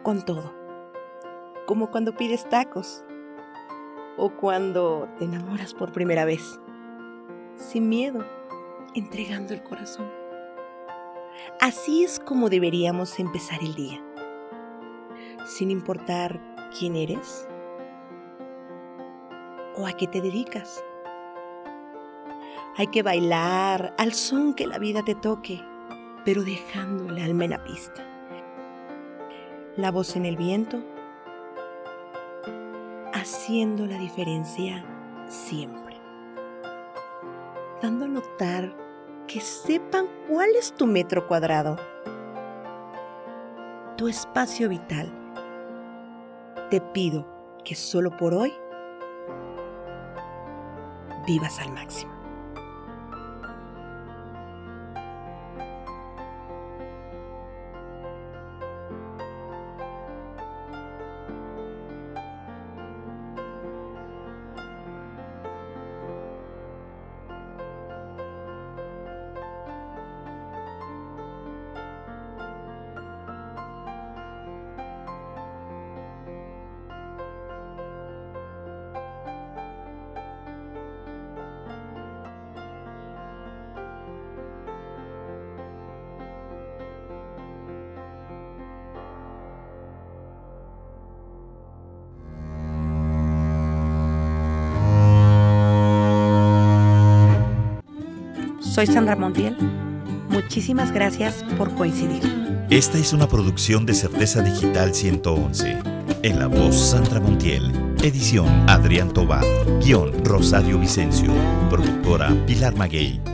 con todo, como cuando pides tacos o cuando te enamoras por primera vez, sin miedo, entregando el corazón. Así es como deberíamos empezar el día, sin importar quién eres o a qué te dedicas. Hay que bailar al son que la vida te toque, pero dejando el alma en la pista. La voz en el viento, haciendo la diferencia siempre. Dando a notar que sepan cuál es tu metro cuadrado, tu espacio vital. Te pido que solo por hoy vivas al máximo. Soy Sandra Montiel. Muchísimas gracias por coincidir. Esta es una producción de Certeza Digital 111. En la voz Sandra Montiel. Edición Adrián Tobar. Guión Rosario Vicencio. Productora Pilar Maguey.